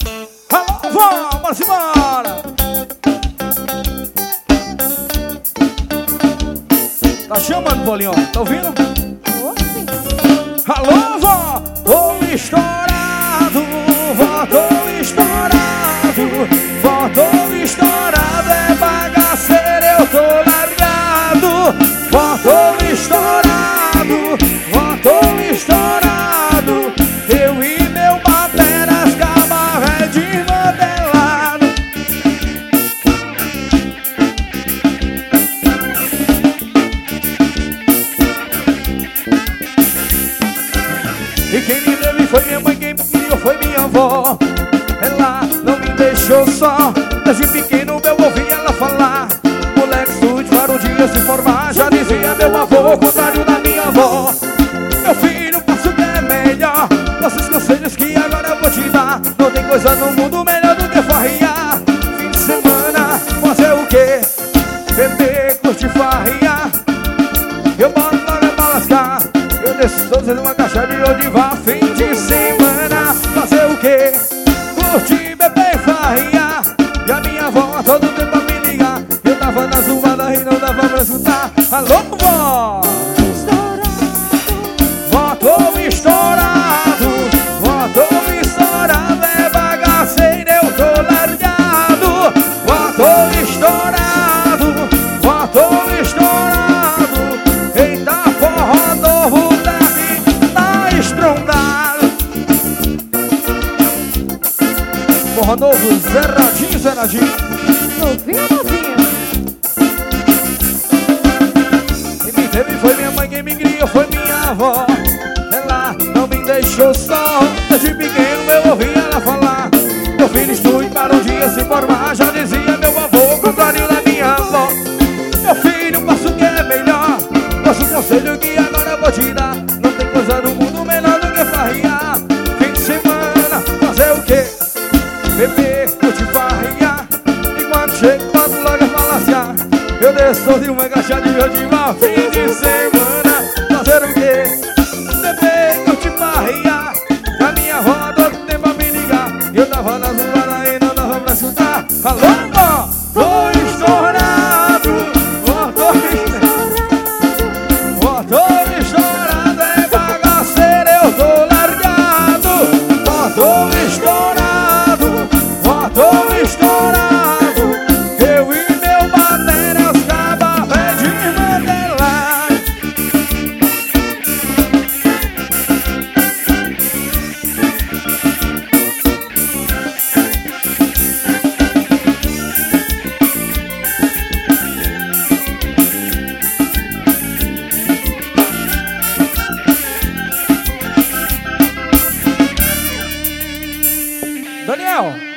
Alô, vamos embora. Tá chamando, Bolinho, tá ouvindo? Alô, vó, tô estourado, vó, tô estourado, vó, tô estourado, é bagaceiro, eu tô largado, vó, tô estourado, vó, tô estourado, eu e meu bateras, caba é desmantelado. E quem me teve foi minha mãe, quem me criou foi minha avó. Ela não me deixou só, desde pequeno eu ouvi ela falar. Moleque, estude para um dia se formar, já dizia meu avô, ao contrário da minha avó. Meu filho, faça o que é melhor, faça os conselhos que agora eu vou te dar. Não tem coisa no mundo melhor do que farriar. Fim de semana, fazer o quê? Beber, curtir, farriar. Eu boto para pra lascar, eu desço todos numa caixa de Odivar. Fim de semana, fazer o quê? Curtir, beber, farriar. E a minha avó a todo tempo a me ligar. Eu tava na zoada e não dava pra escutar. Alô, vó! Vó, tô estourado, vó, tô estourado, é bagaceiro, eu tô largado. Vó, tô estourado, vó, tô estourado. Eita, forró novo tá estrondado. Forró novo, zeradinho, zeradinho. Novinho, novinho. Quem me teve foi minha mãe, quem me criou foi minha avó. Ela não me deixou só, desde pequeno eu ouvi ela falar. Meu filho, estude para um dia se formar, já dizia meu avô, ao contrário da minha avó. Meu filho, faça o que é melhor, faça o conselho que agora eu vou te dar. Não tem coisa no mundo melhor do que farriar. Fim de semana, fazer o quê? Beber, curtir, farriar. E quando chego, boto logo a falaciar. Eu desço de uma caixa de Odivar. Fim de semana, fazer o quê? Beber, curtir, farriar. A minha avó todo tempo a me ligar. Eu tava na zoada e não dava pra escutar. Alô, vó, tô estourado, vó, tô estourado, vó, tô estourado, é bagaceiro, eu tô largado. Vó, tô estourado, vó, tô estourado, eu e meu bateria, os cabas é desmantelado. Daniel,